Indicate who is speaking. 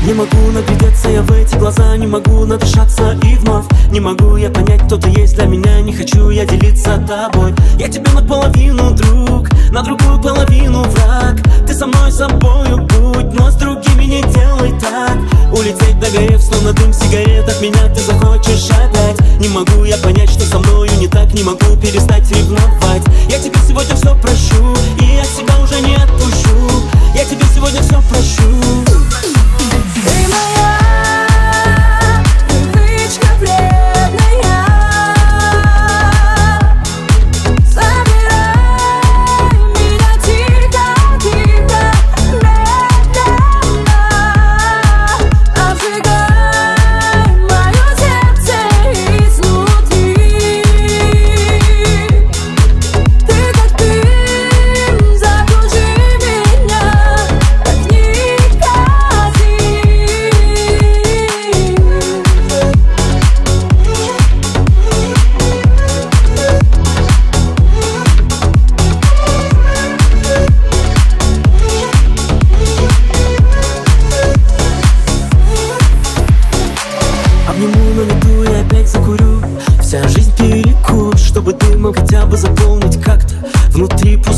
Speaker 1: Не могу наглядеться я в эти глаза, не могу надышаться и вновь не могу я понять, кто ты есть для меня. Не хочу я делиться тобой. Я тебе наполовину друг, на другую половину враг. Ты со мной собою будь, но с другими не делай так. Улететь догорев, словно дым сигарет, от меня ты захочешь опять. Не могу я понять, что со мною не так, не могу перестать ревновать. Я тебе сегодня все прощу, и от себя уже не отпущу. Я тебе сегодня все прощу.
Speaker 2: Ты моя привычка вредная. Забирай меня тихо-тихо, медленно. Обжигай мое сердце изнутри. Ты как дым, закружи меня, как никотин.
Speaker 1: Обниму, но не ту и опять закурю. Вся жизнь перекур, чтобы дымом хотя бы заполнить как-то внутри пусто.